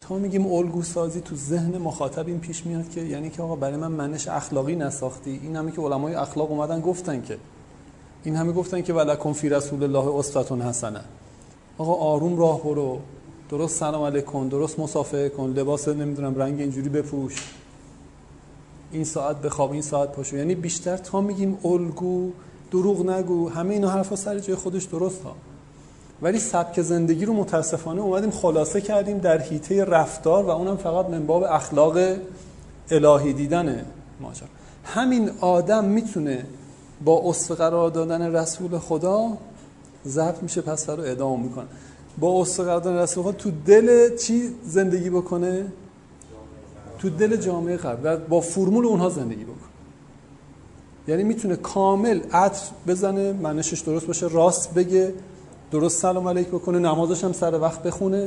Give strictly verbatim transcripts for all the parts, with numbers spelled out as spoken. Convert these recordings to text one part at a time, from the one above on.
تا میگیم الگو سازی تو ذهن مخاطب این پیش میاد که یعنی که آقا برای من منش اخلاقی نساختی. این همه که علمای اخلاق اومدن گفتن که این همه گفتن که ولکم فی رسول الله اسوة حسنه. آقا آروم راه برو، درست سلام علیکم، درست مصافحه کن، لباس نمیدونم رنگ اینجوری بپوش، این ساعت بخواب، این ساعت پاشو. یعنی بیشتر تا میگیم الگو، دروغ نگو، همه اینا حرفا سر جای خودش درست ها، ولی سبک زندگی رو متاسفانه اومدیم خلاصه کردیم در حیطه رفتار و اونم فقط من باب اخلاق الهی دیدن ماجرا. همین آدم میتونه با اسوه قرار دادن رسول خدا ضبط میشه، پس رو ادامه میکنه. با اسوه قرار دادن رسول خدا تو دل چی زندگی بکنه؟ تو دل جامعه غرب و با فرمول اونها زندگی بکنه. یعنی میتونه کامل عطر بزنه، منشش درست باشه، راست بگه، درست سلام علیک بکنه، نمازش هم سر وقت بخونه،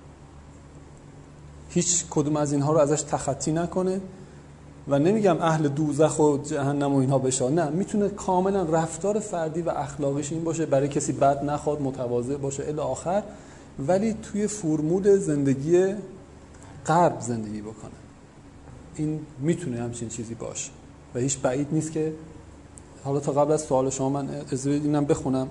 هیچ کدوم از اینها رو ازش تخطی نکنه و نمیگم اهل دوزخ و جهنم و اینها بشه، نه، میتونه کاملا رفتار فردی و اخلاقیش این باشه، برای کسی بد نخواد، متواضع باشه الی آخر، ولی توی فرمول زندگی غرب زندگی بکنه. این میتونه همچین چیزی باشه و هیچ بعید نیست که حالا تا قبل از سوال شما من اجازه بدید اینم بخونم.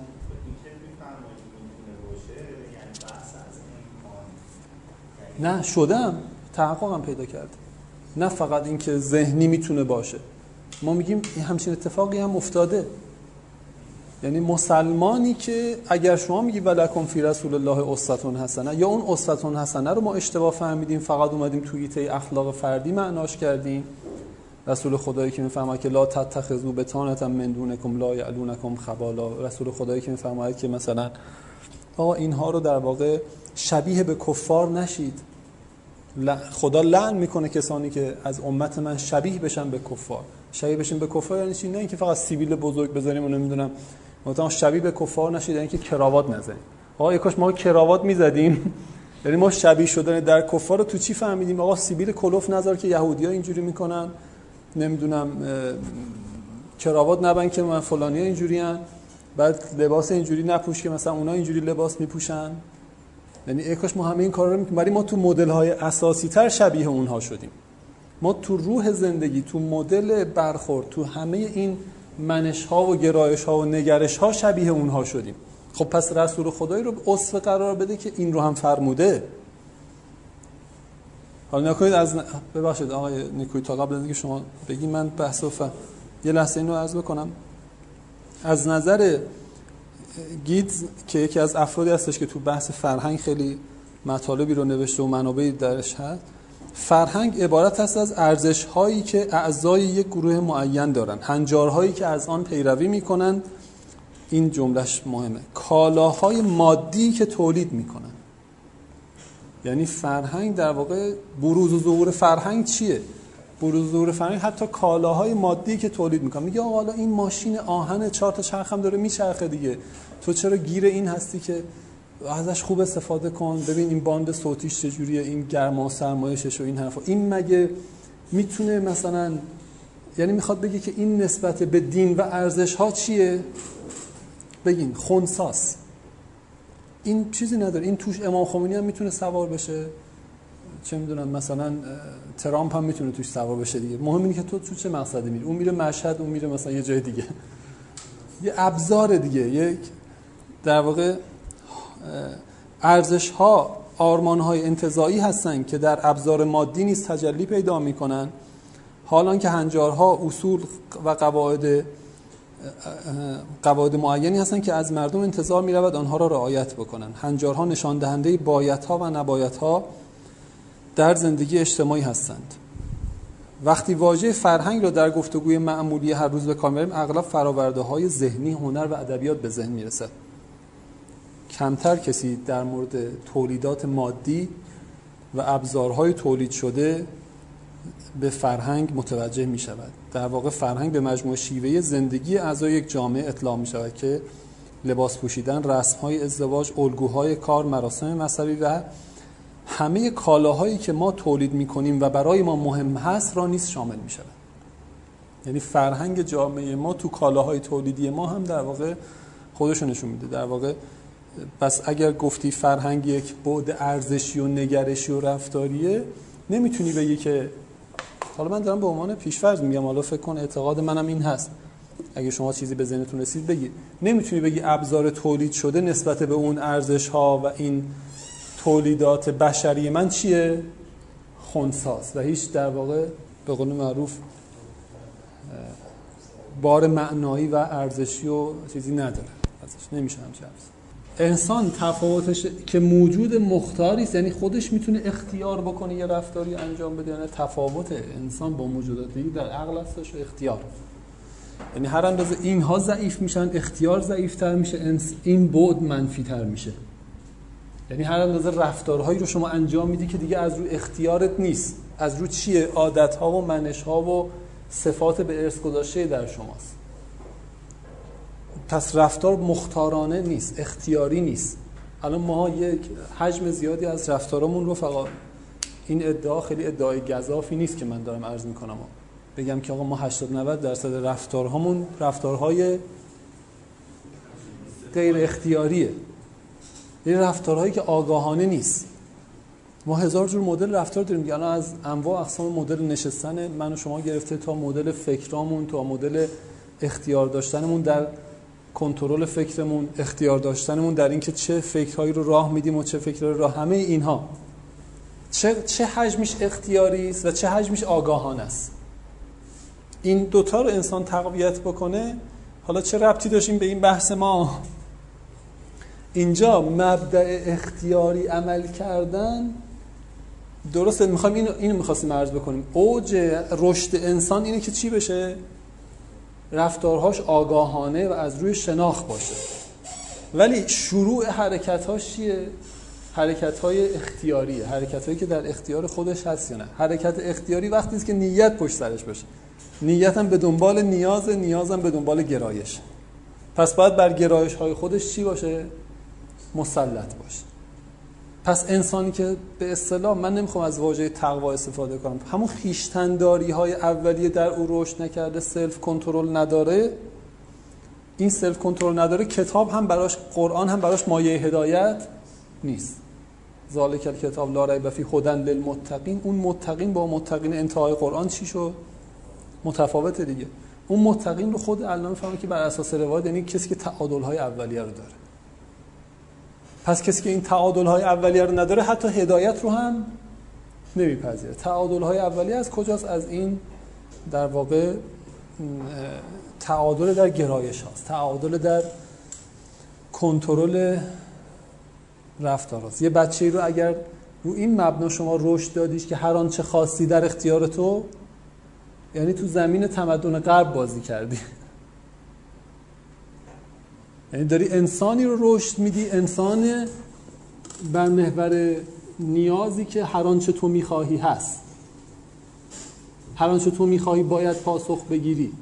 نه شدم، تحققم پیدا کرد، نه فقط این که ذهنی میتونه باشه. ما میگیم همچین اتفاقی هم افتاده. یعنی مسلمانی که اگر شما میگی ولکم فی رسول الله اسوة حسنه، یا اون اسوة حسنه رو ما اشتباه فهمیدیم، فقط اومدیم توی حیطه اخلاق فردی معناش کردیم. رسول خدایی که میفرماید که لا تتخذوا بطانة من دونکم لا یعلونکم خبالا، رسول خدایی که میفرماید که مثلا آقا اینها رو در واقع شبیه به کفار نشید. خدا لعن میکنه کسانی که از امت من شبیه بشن به کفار. شبیه بشن به کفار یعنی چی؟ نه اینکه فقط سیبیل بزرگ بزنیم و نمیدونم مثلا شبیه به کفار نشید، یعنی که کراوات نزنیم. آقا یکاش ما کراوات میزدیم، یعنی ما شبیه شدن در کفار رو تو چی فهمیدیم؟ آقا سیبیل کلوف نذار که یهودی‌ها اینجوری میکنن، نمیدونم کراوات نبند که من فلانی‌ها اینجوریان، بعد لباس اینجوری نپوش که مثلا اونا اینجوری لباس میپوشن. یعنی یکاش ما همه این کارا رو میکنیم، ولی ما تو مدل‌های اساسی تر شبیه اونها شدیم. ما تو روح زندگی، تو مدل برخورد، تو همه این منش‌ها و گرایش‌ها و نگرش‌ها شبیه اونها شدیم. خب پس رسول خدایی رو اسوه قرار بده که این رو هم فرموده. حالا نکنید از ن... ببخشید آقای نیکوی، تا قبل از اینکه شما بگید من بحث و ف... یه لحظه اینو عرض بکنم. از نظر گیدز که یکی از افرادی هستش که تو بحث فرهنگ خیلی مطالبی رو نوشته و منابعی درش هست، فرهنگ عبارت است از ارزش‌هایی که اعضای یک گروه معین دارن، هنجارهایی که از آن پیروی میکنن. این جملهش مهمه. کالاهای مادی که تولید میکنن. یعنی فرهنگ در واقع بروز و ظهور فرهنگ چیه؟ بروز و ظهور فرهنگ حتی کالاهای مادی که تولید میکنن. میگه آقا حالا این ماشین آهن چهار تا چرخ هم داره میچرخه دیگه، تو چرا گیر این هستی که ازش خوب استفاده کن، ببین این باند صوتیش چجوریه، این گرما سرمایشش و این حرفا. این مگه میتونه مثلا، یعنی میخواد بگه که این نسبت به دین و ارزش ها چیه؟ بگین خنثاست. این چیزی نداره. این توش امام خمینی هم میتونه سوار بشه، چه میدونم مثلا ترامپ هم میتونه توش سوار بشه دیگه. مهم اینه که تو تو چه مقصدی میری. اون میره مشهد، اون میره مثلا یه جای دیگه. یه ابزار دیگه، یک در واقع ارزش ها، آرمان های انتزاعی هستن که در ابزار مادی نیز تجلی پیدا میکنن، حالان که هنجارها اصول و قواعد قواعد معینی هستن که از مردم انتظار میرود آنها را رعایت بکنن. هنجارها نشان دهنده بایدها و نبایدها در زندگی اجتماعی هستند. وقتی واژه فرهنگ را در گفتگوی معمولی هر روز به کار می‌بریم، اغلب فرآورده‌های ذهنی، هنر و ادبیات به ذهن میرسد. کمتر کسی در مورد تولیدات مادی و ابزارهای تولید شده به فرهنگ متوجه می شود. در واقع فرهنگ به مجموع شیوه زندگی اعضای یک جامعه اطلاق می شود که لباس پوشیدن، رسم‌های ازدواج، الگوهای کار، مراسم مذهبی و همه کالاهایی که ما تولید می کنیم و برای ما مهم هست را نیز شامل می شود. یعنی فرهنگ جامعه ما تو کالاهای تولیدی ما هم در واقع خودشو نشون میده. در واقع پس اگر گفتی فرهنگ یک بعد ارزشی و نگرشی و رفتاریه، نمیتونی بگی که، حالا من دارم به عنوان پیش‌فرض میگم، حالا فکر کن اعتقاد منم این هست، اگه شما چیزی به ذهنتون رسید بگید، نمیتونی بگی ابزار تولید شده نسبت به اون ارزش‌ها و این تولیدات بشری من چیه؟ خنثی‌ست و هیچ در واقع به قول معروف بار معنایی و ارزشی و چیزی نداره ازش، نمیشه همچین حرف. انسان تفاوتش که موجود مختاری است، یعنی خودش میتونه اختیار بکنه یه رفتاری انجام بده، یعنی تفاوت انسان با موجودات دیگه در عقل هستش و اختیار. یعنی هر اندازه اینها ضعیف میشن اختیار ضعیف‌تر میشه، این بعد منفی‌تر میشه. یعنی هر اندازه رفتارهایی رو شما انجام میدی که دیگه از روی اختیارت نیست، از روی چیه؟ عادت‌ها و منش‌ها و صفات به ارث گذاشته در شماست. پس رفتار مختارانه نیست، اختیاری نیست. الان ما یک حجم زیادی از رفتارامون رو، فقط این ادعا خیلی ادعای گزافی نیست که من دارم عرض میکنم، بگم که آقا ما هشتاد نود درصد رفتارهامون رفتارهای غیر اختیاریه، این رفتارهایی که آگاهانه نیست. ما هزار جور مدل رفتار داریم، یعنی از انواع اقسام مدل نشستن من و شما گرفته تا مدل فکرامون، تا مدل اختیار داشتنمون در کنترل فکرمون، اختیار داشتنمون در اینکه چه فکرهایی رو راه میدیم و چه فکرهایی رو راه، همه اینها چه چه حجمش اختیاری است و چه حجمش آگاهانه است. این دوتا رو انسان تقویت بکنه. حالا چه ربطی داشتیم به این بحث ما؟ اینجا مبدأ اختیاری عمل کردن درسته، میخوایم اینو اینو می‌خواستیم عرض بکنیم. اوج رشد انسان اینه که چی بشه؟ رفتارهاش آگاهانه و از روی شناخت باشه. ولی شروع حرکت‌هاش چیه؟ حرکت‌های اختیاریه، حرکت‌هایی که در اختیار خودش هست یا نه. حرکت اختیاری وقتی است که نیت پشت سرش باشه. نیت هم به دنبال نیاز، نیاز هم به دنبال گرایش. پس باید بر گرایش‌های خودش چی باشه؟ مسلط باشه. پس انسانی که به اصطلاح، من نمیخوام از واژه تقوا استفاده کنم، همون خویشتن‌داری‌های اولیه در او رشد نکرده، سلف کنترل نداره، این سلف کنترل نداره، کتاب هم براش، قرآن هم براش مایه هدایت نیست. ذالک الکتاب لا ریب فیه هدی للمتقین. اون متقین با متقین انتهای قرآن چی شد؟ متفاوته دیگه. اون متقین رو خود الله میفهمه که بر اساس روایت، یعنی کسی که تعادل‌های اولیه رو داره. پس کسی که این تعادل‌های اولیه رو نداره حتی هدایت رو هم نمیپذیره. تعادل‌های اولیه از کجاست؟ از این در واقع تعادل در گرایش هاست، تعادل در کنترل رفتار هاست. یه بچه‌ای رو اگر رو این مبنا شما رشد دادیش که هر آنچه خواستی در اختیار تو، یعنی تو زمین تمدن غرب بازی کردی. یعنی داری انسانی رو رشد میدی، انسان بر محور نیازی که هر آنچه تو میخواهی هست، هر آنچه تو میخواهی باید پاسخ بگیری،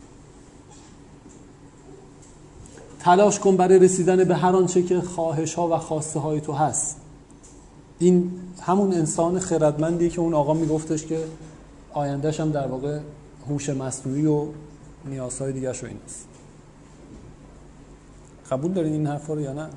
تلاش کن برای رسیدن به هر آنچه که خواهش ها و خواسته های تو هست. این همون انسان خردمندیه که اون آقا میگفتش که آیندهش هم در واقع هوش مصنوعی و نیازهای دیگه شو ایناست. قبول دارین این حرفا رو یا نه؟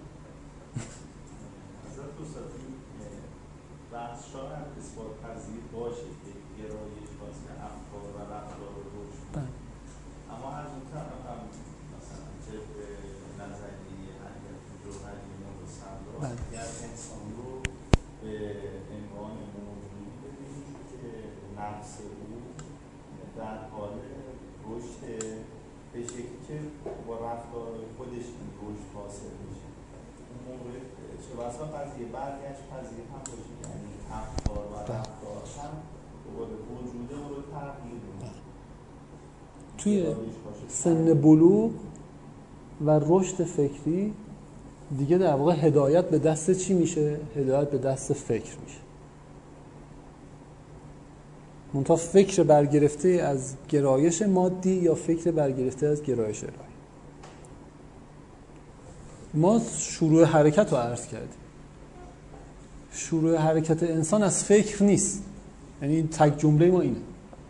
بحث شاید اثبات پذیر باشه که گرایش واسه افکار و رفتار رو روشن، اما از اون طرف هم مثلا چه به نظریه حقیقت جوهری مورد صدر اگر انسان رو به عنوان موجودی ببینیم که نفس او در حال رشد به شکلی که با رفتار خودش این رشد حاصل میشه، اون موقع چه بسا قضیه برگشت پذیر هم باشه، یعنی افکار و رفتار هم وجود او رو تغییر میده. توی سن بلوغ و رشد فکری دیگه در واقع هدایت به دست چی میشه؟ هدایت به دست فکر میشه. منتها فکر برگرفته از گرایش مادی یا فکر برگرفته از گرایش الهی. ما شروع حرکت رو عرض کردیم. شروع حرکت انسان از فکر نیست، یعنی تک جمله ما اینه.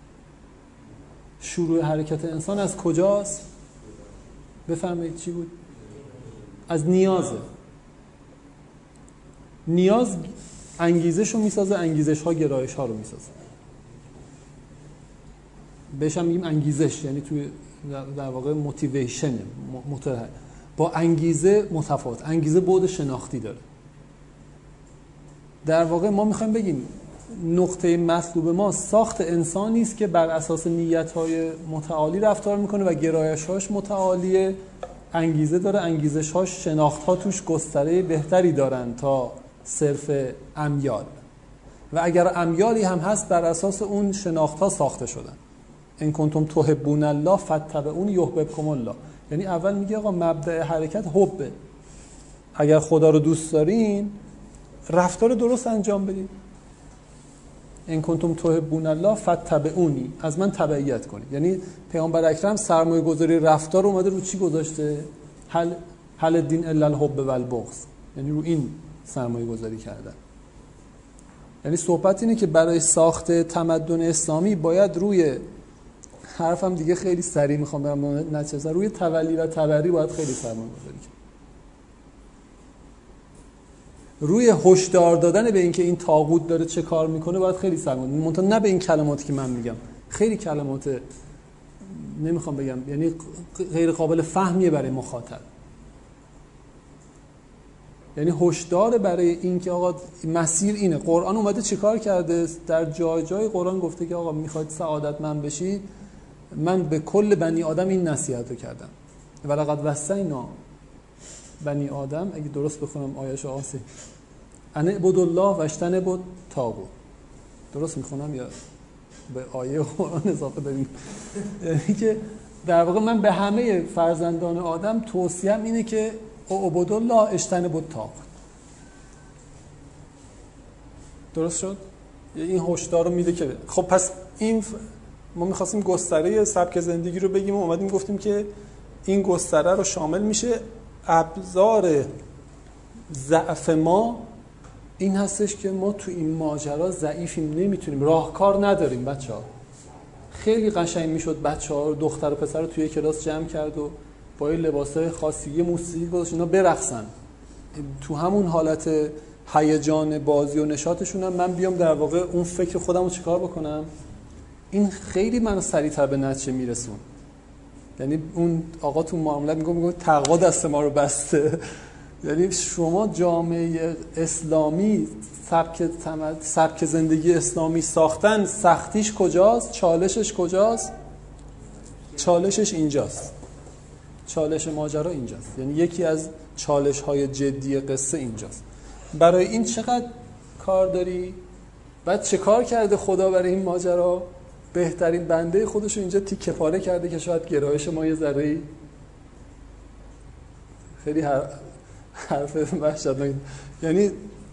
شروع حرکت انسان از کجاست؟ بفرمایید چی بود؟ از نیازه. نیاز انگیزش رو میسازه، انگیزش ها گرایش ها رو میسازه. بهش هم میگیم انگیزش، یعنی توی در واقع موتیویشن، موتور. با انگیزه متفاوت، انگیزه بعد شناختی داره. در واقع ما میخوایم بگیم نقطه مطلوب ما ساخت انسانی است که بر اساس نیت‌های متعالی رفتار میکنه و گرایش‌هاش متعالیه، انگیزه داره، انگیزش‌هاش شناخت‌ها توش گستره بهتری دارن تا صرف امیال، و اگر امیالی هم هست بر اساس اون شناخت‌ها ساخته شدن. ان کنتم تحبون الله فاتبعونی یحببکم الله. یعنی اول میگه آقا مبدأ حرکت حبه، اگر خدا رو دوست دارین رفتار درست انجام بدید. ان کنتم تحبون الله فاتبعونی، از من تبعیت کنید. یعنی پیامبر اکرم سرمایه گذاری رفتار اومده رو چی گذاشته؟ هل هل الدین الا الحب و البغض، یعنی رو این سرمایه گذاری کردن. یعنی صحبت اینه که برای ساخت تمدن اسلامی باید روی حرفم دیگه خیلی سریع میخوام برم نچسا روی تولی و تبری باید خیلی سرمایه گذاری کنید، روی هشدار دادن به اینکه این طاغوت داره چه کار میکنه باید خیلی سرمایه، منتها نه به این کلماتی که من میگم، خیلی کلمات نمیخوام بگم یعنی غیر قابل فهمیه برای مخاطب. یعنی هشدار برای اینکه آقا مسیر اینه. قرآن اومده چیکار کرده؟ در جای جای قرآن گفته که آقا میخواید سعادتمند بشید، من به کل بنی آدم این نصیحت رو کردم. ولقد وصینا بنی آدم، اگه درست بخونم آیه‌شو آسی، ان اعبدوا الله و اجتنبوا الطاغوت. درست میخونم یا به آیه قرآن اضافه داریم؟ یعنی که در واقع من به همه فرزندان آدم توصیه‌ام اینه که اعبدوا الله اجتنبوا الطاغوت. درست شد؟ این هشدار رو میده که خب پس این ف... ما می‌خواستیم گستره سبک زندگی رو بگیم و اومدیم گفتیم که این گستره رو شامل میشه. ابزار ضعف ما این هستش که ما تو این ماجرا ضعیفیم، نمیتونیم، راهکار نداریم. بچه‌ها خیلی قشنگ میشد بچه‌ها رو، دختر و پسر رو توی کلاس جمع کرد و با این لباسای خاصی یه موسیقی گذاشت اینا برقصن، تو همون حالت هیجان بازی و نشاطشون هم من بیام در واقع اون فکر خودم رو چیکار بکنم. این خیلی منو سریعتر به نتیجه میرسون. یعنی اون آقا تو معاملات میگه میگه تقوا دست ما رو بسته. یعنی شما جامعه اسلامی سبک تمد... سبک زندگی اسلامی ساختن سختیش کجاست؟ چالشش کجاست؟ چالشش اینجاست. چالش ماجرا اینجاست. یعنی یکی از چالش های جدی قصه اینجاست. برای این چقدر کار داری؟ بعد چه کار کرده خدا برای این ماجرا؟ بهترین بنده خودشو اینجا تیکه پاره کرده که شاید گرایش ما یه ذره‌ای خیلی هر... حرف وحشتناک، یعنی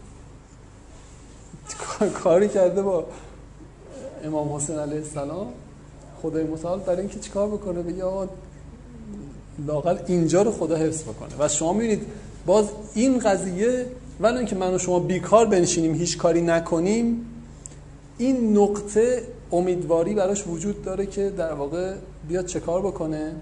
کاری کرده با امام حسین علیه السلام خدای متعال برای اینکه چیکار بکنه، بگه آقا لااقل اینجا رو خدا حفظ بکنه. و شما می‌بینید باز این قضیه ولی اینکه من و شما بیکار بنشینیم هیچ کاری نکنیم، این نقطه امیدواری براش وجود داره که در واقع بیاد چه کار بکنه.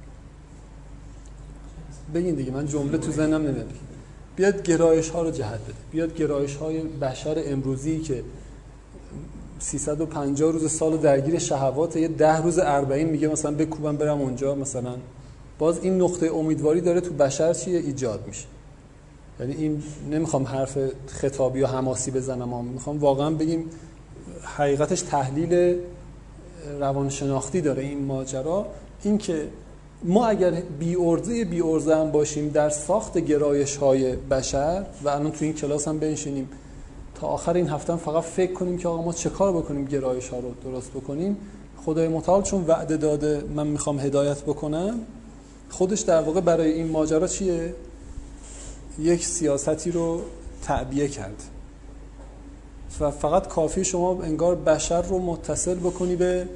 بگین دیگه، من جمله تو ذهنم نمیاد. بیاد گرایش ها رو جهت بده، بیاد گرایش های بشر امروزی که سیصد و پنجاه روز سال درگیر شهوات، یه ده روز اربعین میگه مثلا بکوبم برم اونجا، مثلا باز این نقطه امیدواری داره تو بشر چیه ایجاد میشه. یعنی این نمیخوام حرف خطابی و حماسی بزنم، اما میخوام واقعا بگیم حقیقتش تحلیل روانشناختی داره این ماجرا. این که ما اگر بی ارزه بی ارزه هم باشیم در ساخت گرایش های بشر و الان تو این کلاس هم بنشینیم تا آخر این هفته هم فقط فکر کنیم که آقا ما چه کار بکنیم گرایش ها رو درست بکنیم، خدای متعال چون وعده داده من میخوام هدایت بکنم، خودش در واقع برای این ماجرا چیه؟ یک سیاستی رو تعبیه کرد و فقط کافی شما انگار بشر رو متصل بکنی به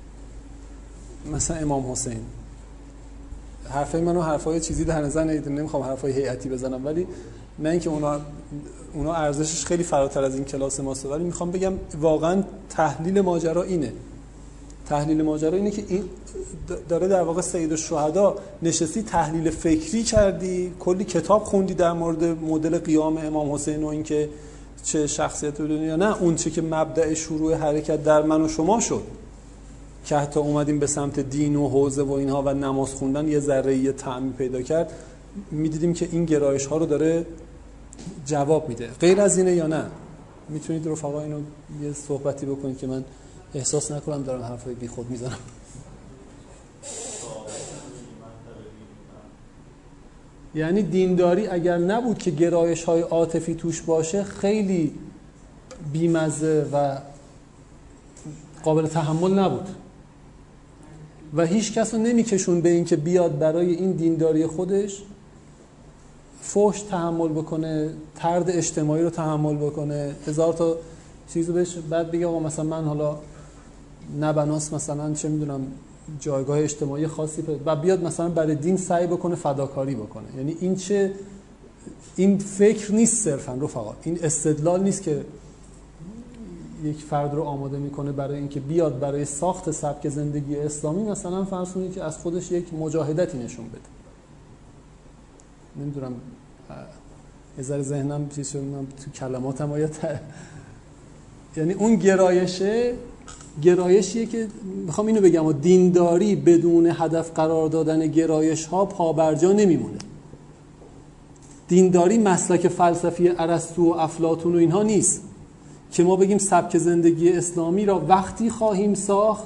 مثلا امام حسین. حرفای منو حرفای چیزی در نظر نگیرید، نمیخوام حرفای هیئتی بزنم، ولی نه اینکه اونا اونا ارزشش خیلی فراتر از این کلاس ماست، ولی میخوام بگم واقعا تحلیل ماجرا اینه. تحلیل ماجرا اینه که این داره در واقع سید الشهدا نشستی تحلیل فکری کردی، کلی کتاب خوندی در مورد مدل قیام امام حسین و اینکه چه شخصیت بدونی یا نه، اون چه که مبدأ شروع حرکت در من و شما شد که حتی اومدیم به سمت دین و حوزه و اینها و نماز خوندن یه ذره یه طعمی پیدا کرد، میدیدیم که این گرایش ها رو داره جواب میده. غیر از اینه یا نه؟ میتونید رفقا اینو یه صحبتی بکنید که من احساس نکنم دارم حرفای بی خود میزنم. یعنی دینداری اگر نبود که گرایش های عاطفی توش باشه خیلی بیمزه و قابل تحمل نبود و هیچ کس رو نمیکشون به این که بیاد برای این دینداری خودش فحش تحمل بکنه، طرد اجتماعی رو تحمل بکنه، هزار تا چیزو بهش بعد بگه آقا مثلا من حالا نه بناس مثلا چه میدونم جایگاه اجتماعی خاصی و بیاد مثلا برای دین سعی بکنه فداکاری بکنه. یعنی این چه این فکر نیست صرفا رفقا، این استدلال نیست که یک فرد رو آماده میکنه برای اینکه بیاد برای ساخت سبک زندگی اسلامی مثلا فرض کنید که از خودش یک مجاهدتی نشون بده. نمیدونم یه ذره ذهنم چیز شد تو کلماتم آیا ت... یعنی اون گرایشه گرایشیه که میخوام اینو بگم و دینداری بدون هدف قرار دادن گرایش ها پابرجا نمیمونه. دینداری مسلک فلسفی ارسطو و افلاطون و اینها نیست که ما بگیم سبک زندگی اسلامی را وقتی خواهیم ساخت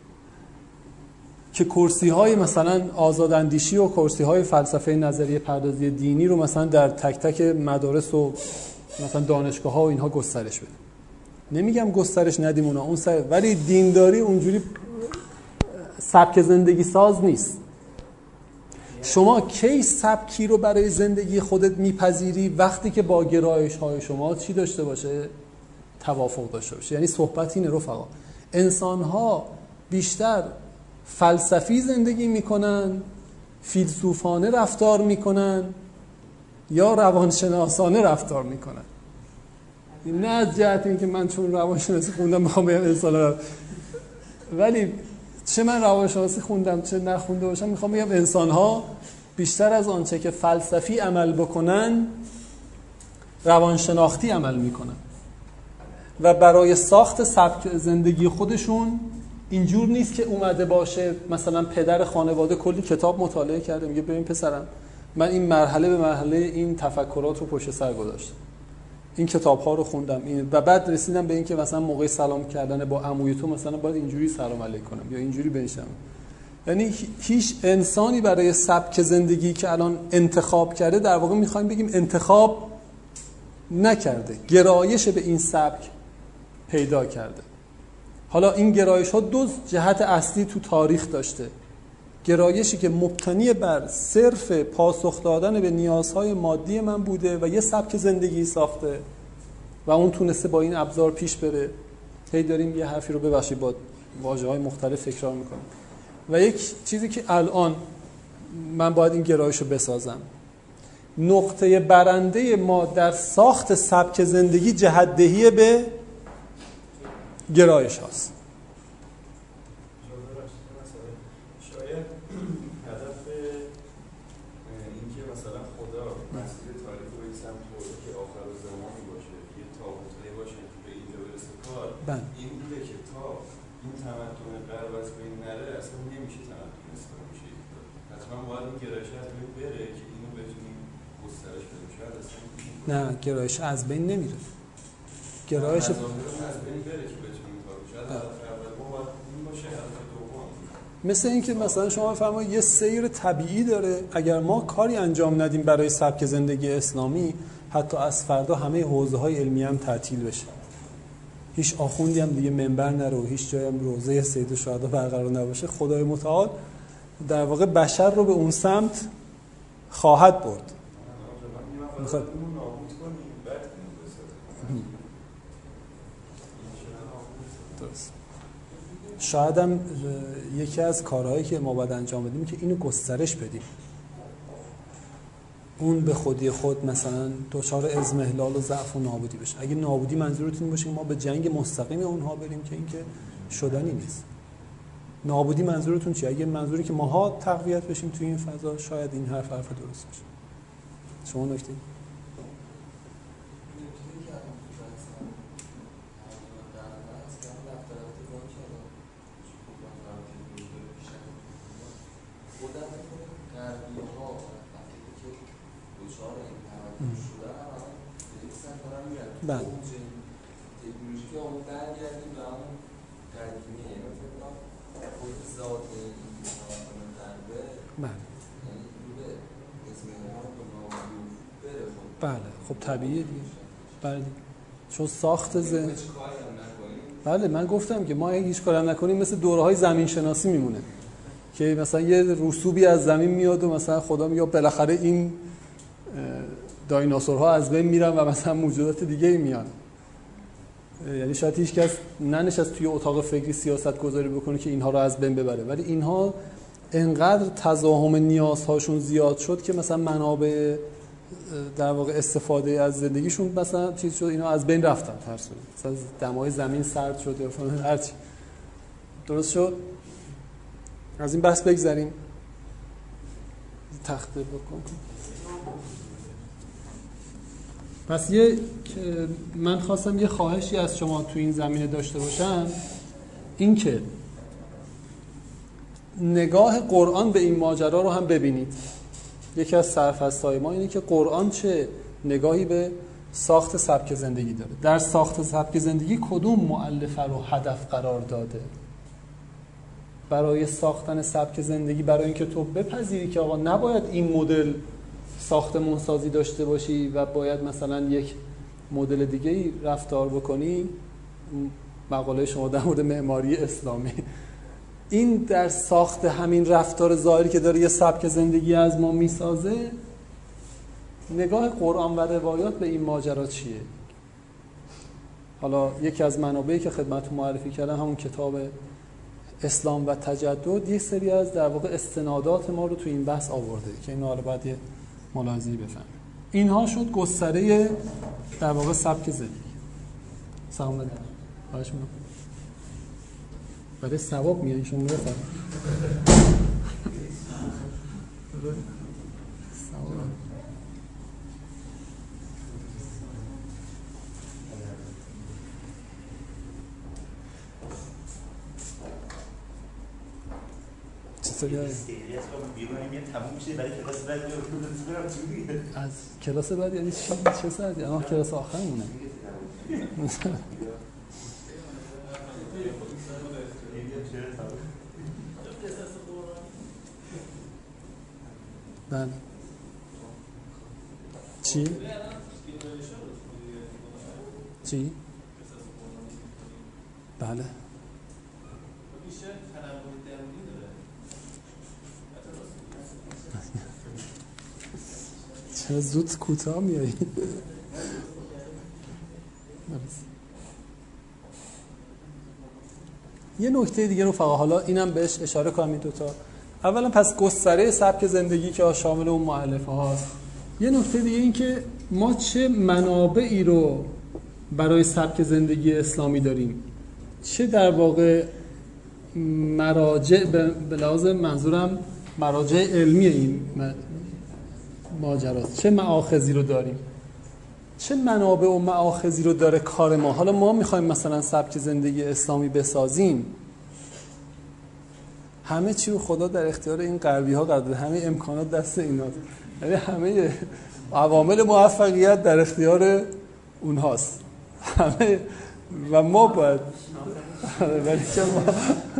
که کرسی های مثلا آزاداندیشی و کرسی های فلسفه نظریه پردازی دینی رو مثلا در تک تک مدارس و مثلا دانشگاه ها و اینها گسترش بده. نمیگم گسترش ندیم اونا اون سر، ولی دینداری اونجوری سبک زندگی ساز نیست. شما کی سبکی رو برای زندگی خودت میپذیری؟ وقتی که با گرایش های شما چی داشته باشه؟ توافق داشته باشه. یعنی صحبت اینه رفقا، انسان ها بیشتر فلسفی زندگی میکنن، فیلسوفانه رفتار میکنن یا روانشناسانه رفتار میکنن. نه از جهت این که من چون روانشناسی خوندم میخوام بگم انسان، ولی چه من روانشناسی خوندم چه نخونده باشم میخوام بگم انسان ها بیشتر از آنچه که فلسفی عمل بکنن روانشناختی عمل میکنن و برای ساخت سبک زندگی خودشون اینجور نیست که اومده باشه مثلا پدر خانواده کلی کتاب مطالعه کرده میگه ببین پسرم من این مرحله به مرحله این تفکرات رو پشت سر گذاشتم، این کتاب ها رو خوندم این و بعد رسیدم به این که مثلا موقع سلام کردن با عموی تو مثلا باید اینجوری سلام علیک کنم یا اینجوری بنشم. یعنی هیچ انسانی برای سبک زندگی که الان انتخاب کرده در واقع میخوایم بگیم انتخاب نکرده، گرایش به این سبک پیدا کرده. حالا این گرایش ها دو جهت اصلی تو تاریخ داشته، گرایشی که مبتنی بر صرف پاسخ دادن به نیازهای مادی من بوده و یه سبک زندگی ساخته و اون تونسته با این ابزار پیش بره. هی داریم یه حرفی رو ببخشید با واژه‌های مختلف تکرار میکنیم. و یک چیزی که الان من باید این گرایش رو بسازم، نقطه برنده ما در ساخت سبک زندگی جهت‌دهی به گرایش هاست. شاید هدف این که مثلا خدا مسیر تاریخ رو به این سمت برده که آخر زمانی باشه، یه تابوتایی باشه که به اینجا برسه کار، این بوده که تا این تمدن غرب از بین نره اصلا نمیشه تمدن اسلامی شه. حتما باید این گرایش از بین بره که اینو بتونیم گسترش بدیم. شاید اصلا نه گرایش از بین نمیره، گرایش از بین بره که بتونیم کار شاید هدف اول ما باید این باشه، هدف دوم مثل این که مثلا شما بفرمایید یه سیر طبیعی داره، اگر ما کاری انجام ندیم برای سبک زندگی اسلامی حتی از فردا همه حوزه‌های علمی هم تعطیل بشه، هیچ آخوندی هم دیگه منبر نره و هیچ جایی هم روزه سید الشهدا برقرار نباشه، خدای متعال در واقع بشر رو به اون سمت خواهد برد. میخواد درست. شاید هم یکی از کارهایی که ما باید انجام بدیم که اینو گسترش بدیم، اون به خودی خود مثلا دچار اضمحلال و ضعف و نابودی بشه. اگه نابودی منظورتون باشه ما به جنگ مستقیم اونها بریم که این که شدنی نیست. نابودی منظورتون چیه؟ اگه منظوری که ماها تقویت بشیم توی این فضا، شاید این حرف حرف درست باشه. شما نکته بله تکنولوژی که اون برگردیم به همون قدیمیه، یعنی فکر کنم خود ذات این ضربه بله یعنی رو به اسم ها به نامعلوم بره. خب بله خب طبیعیه دیگه. بله چون ساخت ذهن بله من گفتم که ما اگه هیچ کاری هم نکنیم مثل دوره‌های زمین شناسی میمونه که مثلا یه رسوبی از زمین میاد و مثلا خدا میگه بالاخره این دایناسورها از بین میرن و مثلا موجودات دیگه ای میان. یعنی شاید هیچ کس ننشست توی اتاق فکری سیاست گذاری بکنه که اینها رو از بین ببره، ولی اینها انقدر تزاحم نیازهاشون زیاد شد که مثلا منابع در واقع استفاده از زندگیشون مثلا چیز شد، اینا از بین رفتن. هر صورت مثلا دمای زمین سرد شد یا فلان هر چی. درست شد؟ از این بحث بگذریم. تخته بکن. پس یه من خواستم یه خواهشی از شما تو این زمینه داشته باشم، این که نگاه قرآن به این ماجرا رو هم ببینید. یکی از سرفصل‌های ما اینه که قرآن چه نگاهی به ساخت سبک زندگی داره. در ساخت سبک زندگی کدوم مؤلفه رو هدف قرار داده؟ برای ساختن سبک زندگی، برای اینکه تو بپذیری که آقا نباید این مدل ساختمون سازی داشته باشی و باید مثلا یک مدل دیگه‌ای رفتار بکنی، مقاله شما در مورد معماری اسلامی، این در ساخت همین رفتار ظاهری که داره یه سبک زندگی از ما میسازه، نگاه قرآن و روایات به این ماجرا چیه؟ حالا یکی از منابعی که خدمتتون معرفی کردم همون کتاب اسلام و تجدد یک سری از در واقع استنادات ما رو تو این بحث آورده که اینا رو بعد یه ملاحظه‌ای بفهمیم. اینها شد گستره در واقع سبک زندگی. سلام علیکم. خواهش می‌کنم. برای ثواب میاد شما بفرمایید. ثواب. چطوری هست؟ از کلاس بعد یعنی چی؟ چه ساعتی؟ اما کلاس آخر مونه. بله. چی؟ چی؟ بله. چرا زود کوتاه میایی؟ یه نکته دیگه رو فقط حالا اینم بهش اشاره کنم این دوتا. اولا پس گستره سبک زندگی که شامل اون مؤلفه هاست. یه نکته دیگه این که ما چه منابعی رو برای سبک زندگی اسلامی داریم، چه در واقع مراجع به لحاظ منظورم مراجع علمی این ماجراست، چه مآخذی رو داریم، چه منابع و مآخذی رو داره کار ما. حالا ما میخوایم مثلا سبک زندگی اسلامی بسازیم، همه چی رو خدا در اختیار این غربی ها قرار داده، همه امکانات دست ایناست، یعنی همه عوامل موفقیت در اختیار اونهاست همه، و ما باید ولی که ما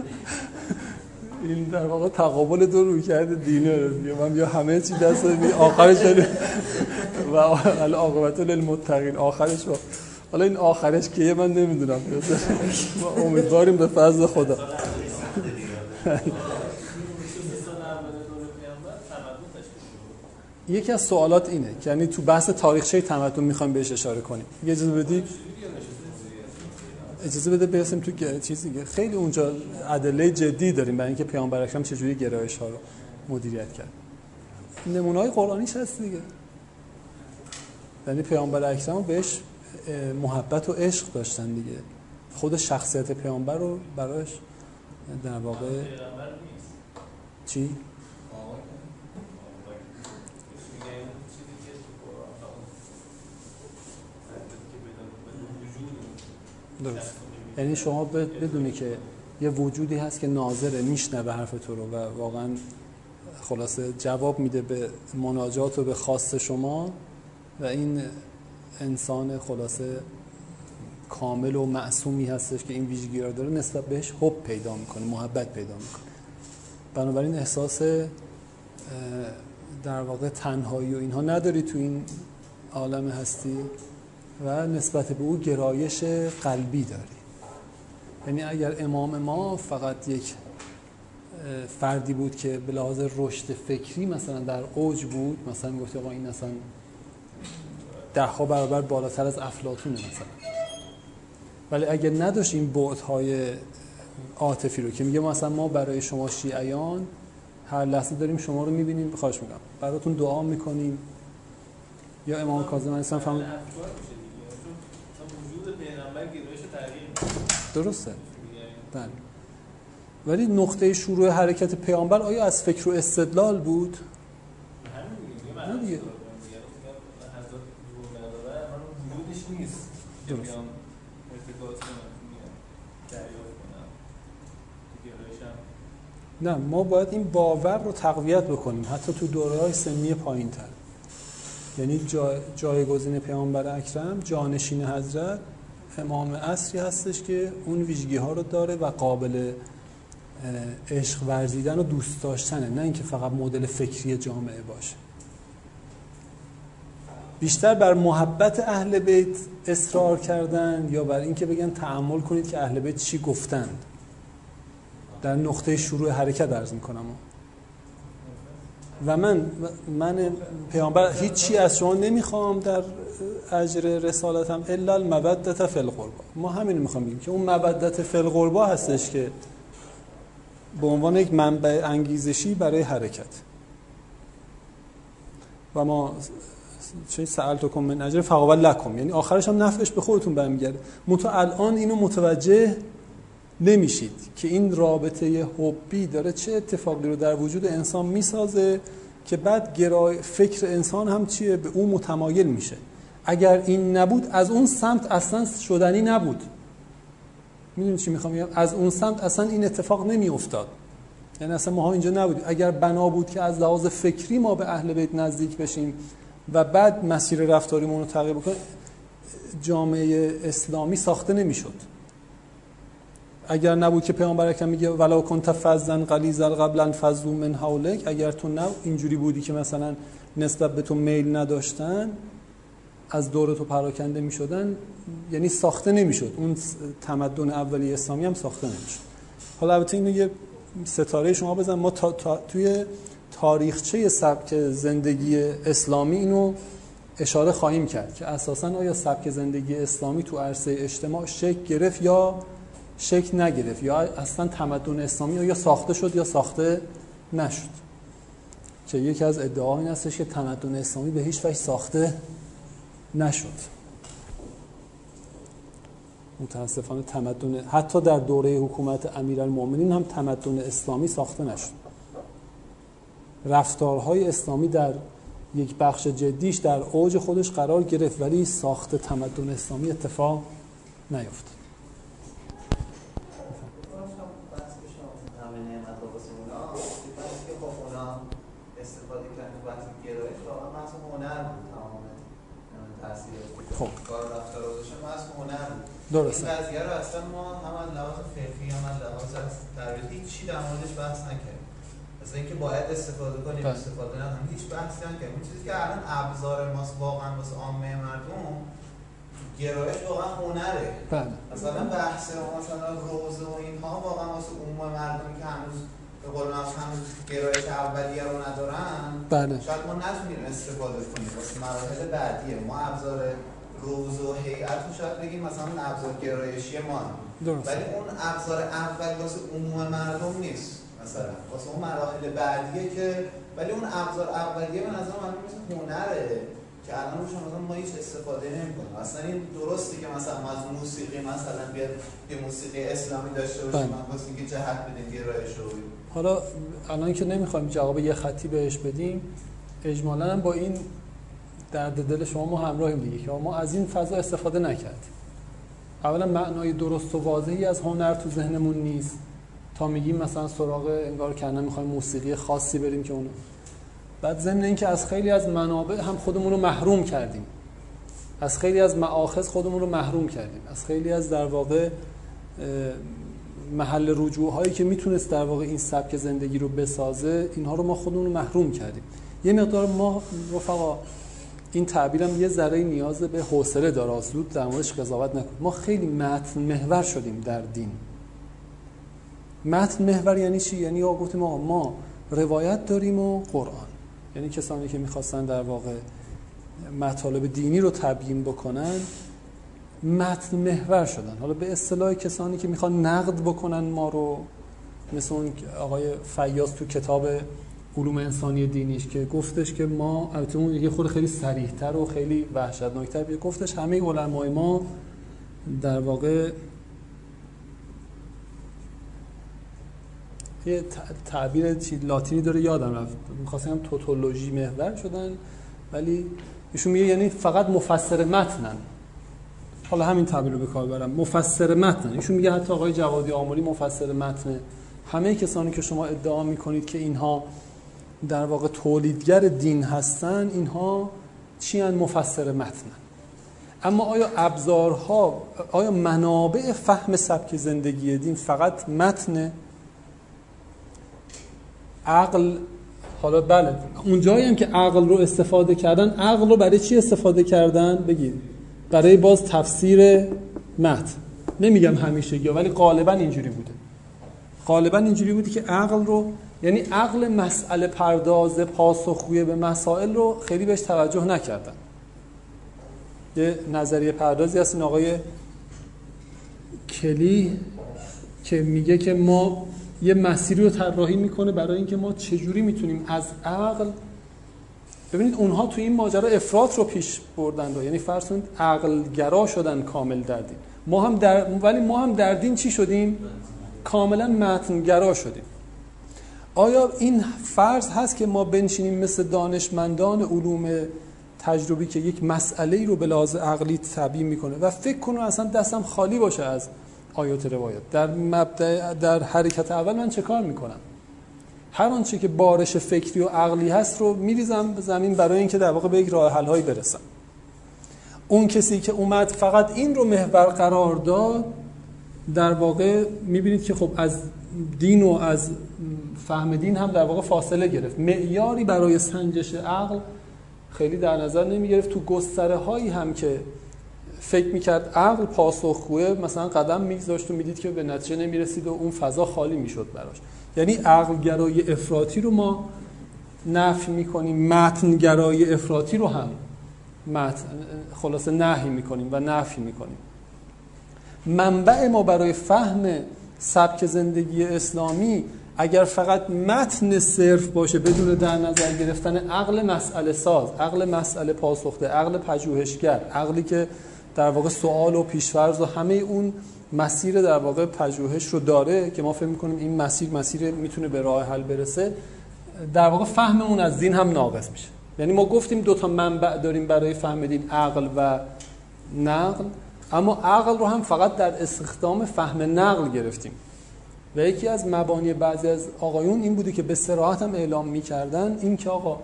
این در واقع تقابل دو روی کرده دینه رو من بیا همه چی دست می آخرش و العاقبت للمتقین آخرش با. حالا این آخرش که من نمیدونم، ما امیدواریم به فضل خدا. یکی از سوالات اینه که یعنی تو بحث تاریخچه تمدن میخوایم بهش اشاره کنیم. یه اجازه بدی اجازه بده برسیم تو چیزی که خیلی اونجا ادله جدی داریم برای اینکه پیامبر اکرم چجوری گرایش ها رو مدیریت کرد. نمونه‌های قرآنیش هست دیگه، یعنی پیامبر اکرم بهش محبت و عشق داشتن دیگه، خود شخصیت پیامبر رو براش در واقع چی؟ درست. یعنی شما بدونی که یه وجودی هست که ناظره، میشنوه حرف تو رو و واقعا خلاصه جواب میده به مناجات و به خواست شما و این انسان خلاصه کامل و معصومی هستش که این ویژگی رو داره، نسبت بهش حب پیدا میکنه، محبت پیدا میکنه. بنابراین احساس در واقع تنهایی و اینها نداری تو این عالم هستی و نسبت به او گرایش قلبی داری. یعنی اگر امام ما فقط یک فردی بود که به لحاظ رشد فکری مثلا در اوج بود، مثلا میگفت آقا این اصلا ده ها برابر بالاتر از افلاطونه مثلا، ولی اگر نداشت این بعدهای عاطفی رو که میگه مثلا ما برای شما شیعیان هر لحظه داریم شما رو میبینیم، خواهش میگم براتون دعا میکنیم، یا امام کاظم علیه السلام فهم وجود پیغمبر گرایش تغییر درسته. بله. ولی نقطه شروع حرکت پیامبر آیا از فکر و استدلال بود؟ همین دیگه. حضرت وجودش نیست. درست. نه، ما باید این باور رو تقویت بکنیم حتی تو دوره‌های سنی پایین‌تر. یعنی جای جایگزین پیامبر اکرم، جانشین حضرت، امام عصری هستش که اون ویژگی‌ها رو داره و قابل عشق ورزیدن و دوست داشتنه، نه اینکه فقط مدل فکری جامعه باشه. بیشتر بر محبت اهل بیت اصرار کردن یا بر اینکه بگن تأمل کنید که اهل بیت چی گفتند. در نقطه شروع حرکت عرض میکنم و من من پیامبر هیچی از شما نمیخوام در اجر رسالتم الا المودة فی القربى. ما همین میخوام بگیم که اون مودت فی القربى هستش که به عنوان یک منبع انگیزشی برای حرکت. و ما چه سألتکم من اجر فهو لکم، یعنی آخرش هم نفعش به خودتون برمیگرده. منتها الان اینو متوجه نمیشید که این رابطه حبی داره چه اتفاقی رو در وجود انسان میسازه که بعد گرای فکر انسان هم چیه به اون متمایل میشه. اگر این نبود از اون سمت اصلا شدنی نبود. میدونید چی میخوام بگم؟ از اون سمت اصلا این اتفاق نمیافتاد. یعنی اصلا ما ها اینجا نبودیم. اگر بنا بود که از لحاظ فکری ما به اهل بیت نزدیک بشیم و بعد مسیر رفتاریمون رو تغییر بکنیم، جامعه اسلامی ساخته نمیشد. اگر نبود که پیامبر اکرم میگه ولا کنت فظا غلیظ القلب انفضوا من حولک، اگر تو نه اینجوری بودی که مثلا نسبت به تو میل نداشتن، از دور تو پراکنده میشدن، یعنی ساخته نمیشد. اون تمدن اولیه اسلامی هم ساخته نمیشد. حالا البته اینو یه ستاره شما بزن، ما تا تا توی تاریخچه سبک زندگی اسلامی اینو اشاره خواهیم کرد که اساساً آیا سبک زندگی اسلامی تو عرصه اجتماع شکل گرفت یا شکل نگرفت، یا اصلا تمدن اسلامی یا ساخته شد یا ساخته نشد. که یکی از ادعاها این هستش که تمدن اسلامی به هیچ وجه ساخته نشد. متاسفانه تمدن حتی در دوره حکومت امیرالمومنین هم تمدن اسلامی ساخته نشد. رفتارهای اسلامی در یک بخش جدیش در اوج خودش قرار گرفت ولی ساخت تمدن اسلامی اتفاق نیفتاد. خب کار رفتار داشته ما از هنر درسته. این قضیه رو اصلا ما هم از لحاظ فقهی هم از لحاظ تاریخی چی در موردش بحث نکردیم. مثلا اینکه باید استفاده کنیم ده. استفاده نکنیم هیچ بحثی نکردیم. این چیزی که الان ابزار ماست واقعا واسه عامه مردم، گرایش واقعا هنره. بله. مثلا بحث مثلا روزه و اینها واقعا واسه عموم مردمی که هنوز به قول معروف هنوز گرایش اولیه رو ندارن، بله. شاید ما نتونیم استفاده کنیم واسه مراحل بعدیه. ما ابزار روز و هیئت رو شاید بگیم مثلا اون ابزار گرایشی ما، ولی اون ابزار اول واسه عموم مردم نیست، مثلا واسه اون مراحل بعدیه که، ولی اون ابزار اولیه به نظر من مثل هنره که الان روش مثلا ما هیچ استفاده نمی‌کنیم. اصلا این درسته که مثلا ما از موسیقی مثلا بیاد یه موسیقی اسلامی داشته باشیم، من واسه اینکه جهت بدیم گرایش رو. حالا الان که نمی‌خوایم جواب یه خطی بهش بدیم، اجمالاً هم با این درد دل شما ما همراهیم دیگه که ما از این فضا استفاده نکردیم. اولا معنای درست و واضحی از هنر تو ذهنمون نیست تا میگیم مثلا سراغ انگار کنه میخوایم موسیقی خاصی بریم که اونو. بعد ضمن این که از خیلی از منابع هم خودمون رو محروم کردیم، از خیلی از مآخذ خودمون رو محروم کردیم، از خیلی از در واقع محل رجوع هایی که میتونست در واقع این سبک زندگی رو بسازه، اینها رو ما خودمون رو محروم کردیم. یه مقدار ما رفقا این تعبیرم یه ذره نیاز به حوصله داره، زود در موردش قضاوت نکنیم. ما خیلی متن محور شدیم در دین. متن محور یعنی چی؟ یعنی آقا گفتیم آقا ما روایت داریم و قرآن. یعنی کسانی که میخواستن در واقع مطالب دینی رو تبیین بکنن متن محور شدن. حالا به اصطلاح کسانی که میخوان نقد بکنن ما رو، مثل اون آقای فیاض تو کتاب علوم انسانی دینیش که گفتش که ما، البته اون یه خورده خیلی صریح‌تر و خیلی وحشتناک‌تر بود، گفتش همه علمای ما در واقع یه تعبیر لاتینی داره یادم رفت، می‌خواستم توتولوژی محور شدن، ولی ایشون میگه یعنی فقط مفسر متنن. حالا همین تعبیر رو به کار برم، مفسر متن. ایشون میگه حتی آقای جوادی آملی مفسر متن. همه کسانی که شما ادعا میکنید که اینها در واقع تولیدگر دین هستن، اینها چی ان؟ مفسر متن. اما آیا ابزارها، آیا منابع فهم سبک زندگی دین فقط متن؟ عقل، حالا بله اون جایی هم که عقل رو استفاده کردن، عقل رو برای چی استفاده کردن؟ بگید برای باز تفسیر متن. نمیگم همیشه، ولی غالبا اینجوری بوده. غالبا اینجوری بوده که عقل رو، یعنی عقل مسئله پرداز پاسخگوی به مسائل رو خیلی بهش توجه نکردن. یه نظریه پردازی هست این آقای کلی که میگه که ما یه مسیری رو طراحی میکنه برای اینکه ما چجوری میتونیم از عقل، ببینید اونها تو این ماجرا افراط رو پیش بردن رو، یعنی فرض کنید عقل گرا شدن کامل در دین. ما هم در ولی ما هم در دین چی شدیم؟ کاملا متن گرا شدیم. آیا این فرض هست که ما بنشینیم مثل دانشمندان علوم تجربی که یک مسئله‌ای رو به لحاظ عقلی تبیین میکنه و فکر کنه اصلا دستم خالی باشه از آیات روایات؟ در مبدأ، در حرکت اول من چه کار میکنم؟ هر آنچه که بارش فکری و عقلی هست رو میریزم به زمین برای اینکه در واقع به یک راه حل‌هایی برسم. اون کسی که اومد فقط این رو محور قرار داد، در واقع میبینید که خب از دین و از فهم دین هم در واقع فاصله گرفت. معیاری برای سنجش عقل خیلی در نظر نمیگرفت. تو گستره هایی هم که فکر میکرد عقل پاسخگوه، مثلا قدم میگذاشت و میدید که به نتیجه نمیرسید و اون فضا خالی میشد براش. یعنی عقل گرای افراطی رو ما نفی میکنیم، متن گرای افراطی رو هم متن خلاصه نهی میکنیم و نفی میکنیم. منبع ما برای فهم سبک زندگی اسلامی اگر فقط متن صرف باشه بدون در نظر گرفتن عقل مسئله ساز، عقل مسئله پاسخده، عقل پژوهشگر، عقلی که در واقع سوال و پیش‌فرض و همه اون مسیر در واقع پژوهش رو داره که ما فکر می‌کنیم این مسیر مسیر میتونه به راه حل برسه، در واقع فهممون از دین هم ناقص میشه. یعنی ما گفتیم دو تا منبع داریم برای فهم دین، عقل و نقل، اما عقل رو هم فقط در استخدام فهم نقل گرفتیم. و یکی از مبانی بعضی از آقایون این بوده که به صراحت هم اعلام می‌کردن این که آقا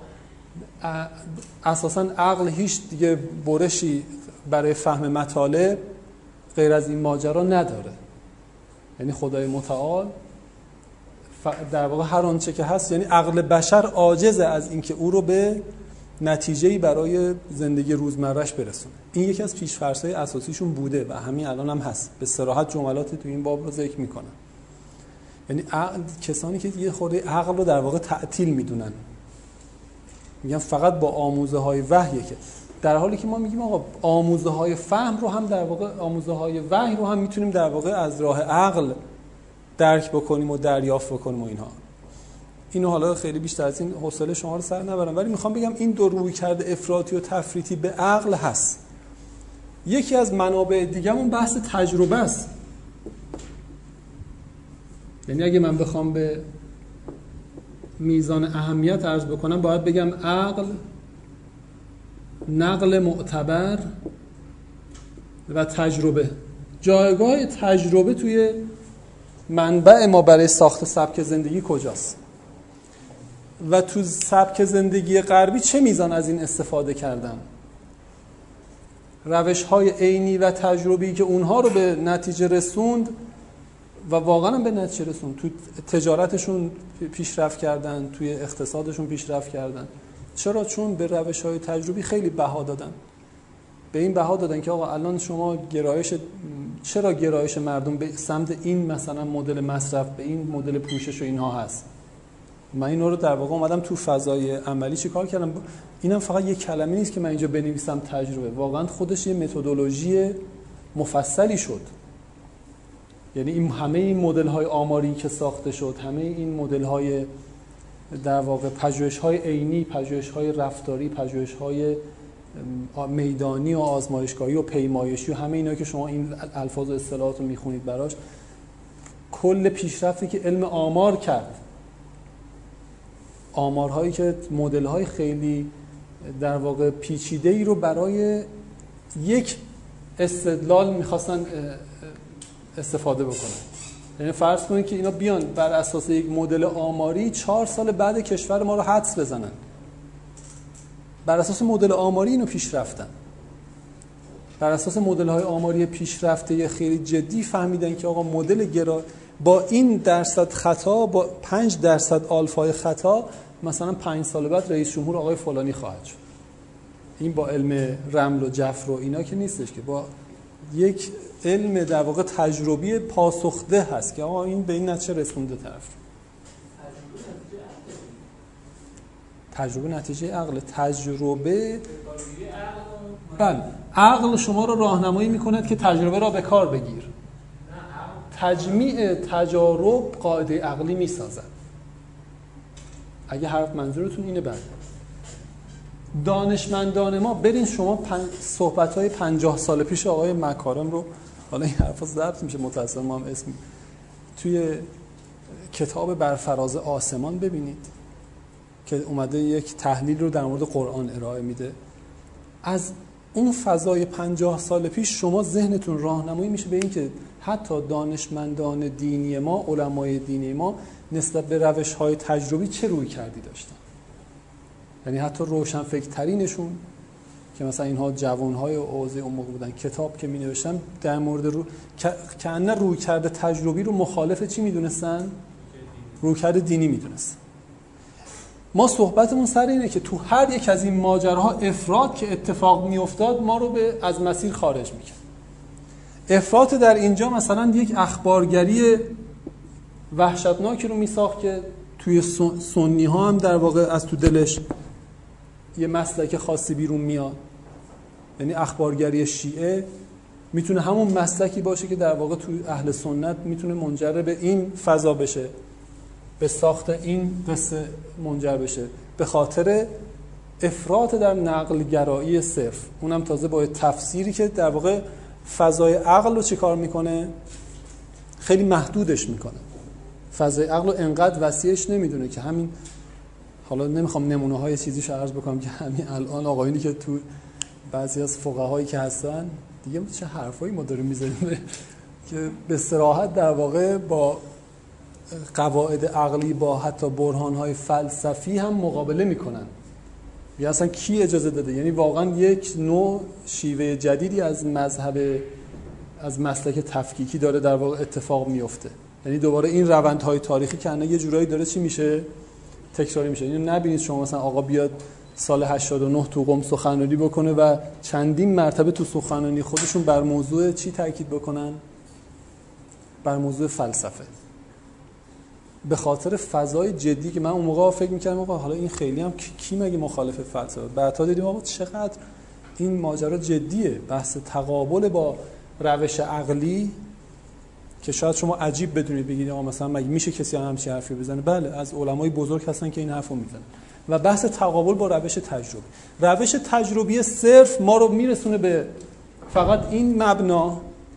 اساساً عقل هیچ دیگه برشی برای فهم مطالب غیر از این ماجرا نداره. یعنی خدای متعال در واقع هر آنچه که هست، یعنی عقل بشر عاجزه از اینکه او رو به نتیجه‌ای برای زندگی روزمره‌اش برسونه. این یکی از پیش‌فرض‌های اساسیشون بوده و همین الان هم هست. به صراحت جملاتی تو این باب رو ذکر می‌کنن. یعنی عقل، کسانی که یه خورده عقل رو در واقع تعطیل میدونن، میگن فقط با آموزه های وحیه، که در حالی که ما میگیم آقا آموزه های فهم رو هم در واقع، آموزه های وحی رو هم میتونیم در واقع از راه عقل درک بکنیم و دریافت بکنیم و اینها. اینو حالا خیلی بیشتر از این حوصله شما رو سر نبرم، ولی میخوام بگم این دو روی کرده افراطی و تفریطی به عقل هست. یکی از منابع دیگه‌مون بحث تجربه است. یعنی اگه من بخوام به میزان اهمیت عرض بکنم باید بگم عقل نقل معتبر و تجربه. جایگاه تجربه توی منبع ما برای ساخت سبک زندگی کجاست و تو سبک زندگی غربی چه میزان از این استفاده کردن؟ روش‌های عینی و تجربی که اونها رو به نتیجه رسوند و واقعا هم به نتیجه رسوند، تو تجارتشون پیشرفت کردن، توی اقتصادشون پیشرفت کردن. چرا؟ چون به روش‌های تجربی خیلی بها دادن. به این بها دادن که آقا الان شما گرایش، چرا گرایش مردم به سمت این مثلا مدل مصرف، به این مدل پوشش و اینها هست. من اینا رو در واقع اومدم تو فضای عملی چیکار کردم. اینم فقط یک کلمه نیست که من اینجا بنویسم تجربه، واقعا خودش یه متدولوژی مفصلی شد. یعنی این همه این مدل‌های آماری که ساخته شد، همه این مدل‌های در واقع پژوهش‌های عینی، پژوهش‌های رفتاری، پژوهش‌های میدانی و آزمایشگاهی و پیمایشی و همه اینا که شما این الفاظ و اصطلاحات رو میخونید براش، کل پیشرفتی که علم آمار کرد، آمارهایی که مدل‌های خیلی در واقع پیچیده‌ای رو برای یک استدلال میخواستن استفاده بکنن. یعنی فرض کنید که اینا بیان بر اساس یک مدل آماری چهار سال بعد کشور ما رو حدس بزنن. بر اساس مدل آماری اینو پیش رفتن. بر اساس مدل‌های آماری پیشرفته خیلی جدی فهمیدن که آقا مدل گرا با این درصد خطا، با پنج درصد آلفای خطا، مثلا پنج سال بعد رئیس جمهور آقای فلانی خواهد شد. این با علم رمل و جفر و اینا که نیستش، که با یک علم در واقع تجربی پاسخده هست که آقا این به این نتیجه رسونده طرف. تجربه نتیجه عقل. تجربه بله، عقل شما رو راهنمایی میکند که تجربه را به کار بگیر. تجمیع تجارب قاعده عقلی میسازد. اگه حرف منظورتون اینه بله. دانشمندان ما، برین شما پن... صحبت‌های پنجاه سال پیش آقای مکارم رو، حالا این حرفا ضبط میشه متأسفانه ما هم اسم توی کتاب بر فراز آسمان ببینید که اومده یک تحلیل رو در مورد قرآن ارائه میده. از اون فضای پنجاه سال پیش شما ذهنتون راهنمایی میشه به این که حتی دانشمندان دینی ما، علمای دینی ما نسبت به روش‌های تجربی چه روی کردی داشتن. یعنی حتی روشنفکرترینشون که مثلا اینها جوانهای اوضاع اون موقع بودن، کتاب که می نوشتن در مورد رو که انه روی کرده تجربی رو مخالف چی می دونستن؟ روی کرده دینی می دونستن. ما صحبتمون سر اینه که تو هر یک از این ماجراها افراط که اتفاق می افتاد ما رو به از مسیر خارج می کرد. افراط در اینجا مثلا یک اخبارگری وحشتناکی رو می ساخت که توی سنی ها هم در واقع از تو دلش یه مسلک خاصی بیرون میاد. یعنی اخبارگری شیعه میتونه همون مسلکی باشه که در واقع توی اهل سنت میتونه منجر به این فضا بشه، به ساخت این قصه منجر بشه، به خاطر افراط در نقل گرایی صرف. اونم تازه با تفسیری که در واقع فضای عقل رو چه کار میکنه؟ خیلی محدودش میکنه. فضای عقل رو انقدر وسیعش نمیدونه که همین، حالا نمیخوام نمونه های چیزیش عرض بکنم که همین الان آقایونی که تو بعضی از فقهایی که هستن دیگه چه حرفایی ما داریم میزنیم که به صراحت در واقع با قواعد عقلی، با حتی برهانهای فلسفی هم مقابله میکنن. یا اصلا کی اجازه داده؟ یعنی واقعا یک نوع شیوه جدیدی از مذهب، از مسلک تفکیکی داره در واقع اتفاق میفته. یعنی دوباره این روندهای تاریخی که الان یه جورایی داره چی میشه؟ تکراری میشه. اینو نبینید شما مثلا آقا بیاد سال هشتاد و نه تو قم سخنرانی بکنه و چندین مرتبه تو سخنرانی خودشون بر موضوع چی تاکید بکنن؟ بر موضوع فلسفه. به خاطر فضای جدی که من اون موقع فکر می‌کردم آقا حالا این خیلی هم کی مگه مخالف فلسفه؟ بعدا دیدیم آقا چقدر این ماجرا جدیه. بحث تقابل با روش عقلی که شاید شما عجیب بدونید بگید آقا مثلا مگه میشه کسی همچین حرفی بزنه؟ بله، از علمای بزرگ هستن که این حرفو میزنن. و بحث تقابل با روش تجربی، روش تجربی صرف ما رو میرسونه به فقط این مبنا.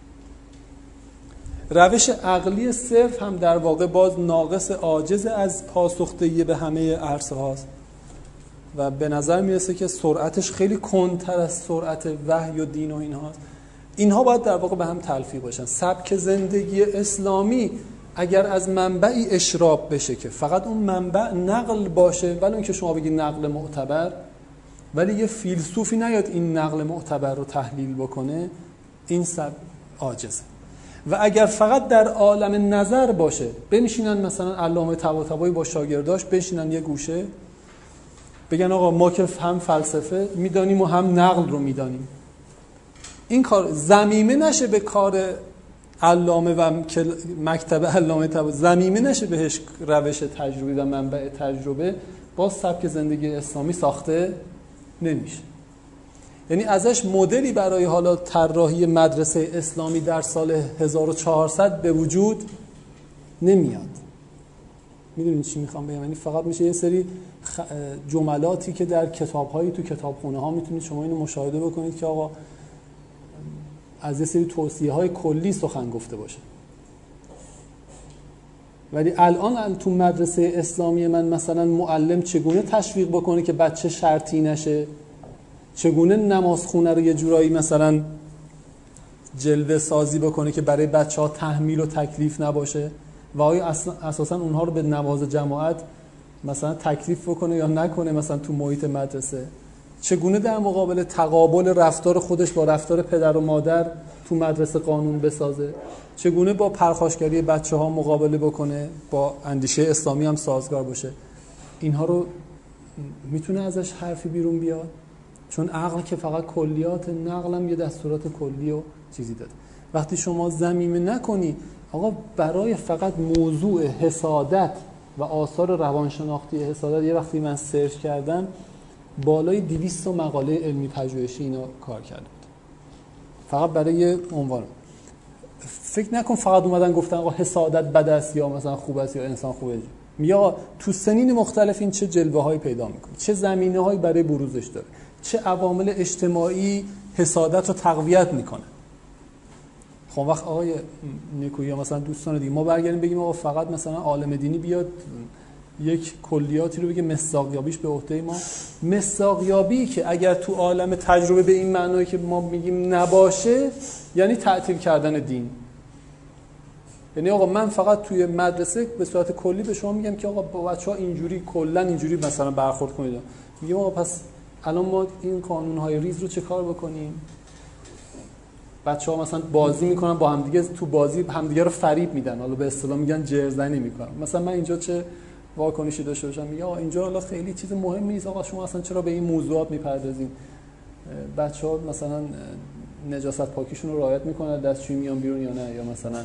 روش عقلی صرف هم در واقع باز ناقص، عاجز از پاسخدهی به همه عرصه هاست و به نظر میرسه که سرعتش خیلی کندتر از سرعت وحی و دین و اینهاست. اینها باید در واقع به هم تلفیق باشن. سبک زندگی اسلامی اگر از منبعی اشراب بشه که فقط اون منبع نقل باشه، ولی اون که شما بگید نقل معتبر، ولی یه فیلسوفی نیاد این نقل معتبر رو تحلیل بکنه، این سبک عاجزه. و اگر فقط در عالم نظر باشه، بنشینن مثلا علامه طباطبایی با شاگرداش بنشینن یه گوشه بگن آقا ما که هم فلسفه میدانیم و هم نقل رو میدانیم، این کار ضمیمه نشه به کار علامه و مکتب علامه طباطبایی، ضمیمه نشه بهش روش تجربی و منبع تجربه، باز سبک زندگی اسلامی ساخته نمیشه. یعنی ازش مدلی برای حالا طراحی مدرسه اسلامی در سال هزار و چهارصد به وجود نمیاد. میدونید چی میخوام بگم؟ یعنی فقط میشه یه سری جملاتی که در کتاب‌هایی تو کتابخونه ها میتونید شما اینو مشاهده بکنید که آقا از یه سری توصیه‌های کلی سخن گفته باشه. ولی الان تو مدرسه اسلامی من مثلا معلم چگونه تشویق بکنه که بچه شرطی نشه، چگونه نمازخونه رو یه جورایی مثلا جلوه سازی بکنه که برای بچه‌ها تحمیل و تکلیف نباشه و آیا اساسا اونها رو به نماز جماعت مثلا تکلیف بکنه یا نکنه مثلا تو محیط مدرسه، چگونه در مقابل تقابل رفتار خودش با رفتار پدر و مادر تو مدرسه قانون بسازه، چگونه با پرخاشگری بچه‌ها مقابله بکنه، با اندیشه اسلامی هم سازگار باشه. اینها رو میتونه ازش حرفی بیرون بیاد؟ چون عقل که فقط کلیات، نقل هم یه دستورات کلی و چیزی داده. وقتی شما ضمیمه نکنی آقا برای فقط موضوع حسادت و آثار روانشناختی حسادت، یه وقتی من سرچ کردم بالای دویست مقاله علمی پژوهشی اینا کار کرده بود فقط برای یه عنوان. فکر نکن فقط اومدن گفتن آقا حسادت بد است یا مثلا خوب است یا انسان خوبه. میگه تو سنین مختلف این چه جلوه‌هایی پیدا میکنه، چه زمینه‌هایی برای بروزش داره، چه عوامل اجتماعی حسادت رو تقویت میکنه. خب وقت آقای نیکویی یا مثلا دوستان دیگه ما برگردیم بگیم آقا فقط مثلا عالم دینی بیاد یک کلیاتی رو بگه مصداقیابیش به عهده ما، مصداقیابی که اگر تو عالم تجربه به این معنایی که ما میگیم نباشه یعنی تعطیل کردن دین. یعنی آقا من فقط توی مدرسه به صورت کلی به شما میگم که آقا با بچه‌ها اینجوری کلا اینجوری مثلا برخورد کنید. میگم آقا پس الان ما این قانون‌های ریز رو چه کار بکنیم؟ بچه‌ها مثلا بازی میکنن با همدیگه، تو بازی همدیگه رو فریب میدن، حالا به اصطلاح میگن جرزنی میکنن. مثلا من اینجا چه واکنشی داشته باشم؟ میگه آقا اینجا حالا خیلی چیز مهمی نیست، آقا شما اصلا چرا به این موضوعات میپردازین؟ بچه‌ها مثلا نجاست پاکیشون رو رعایت میکنن، دستشویی میان بیرون یا نه، یا مثلا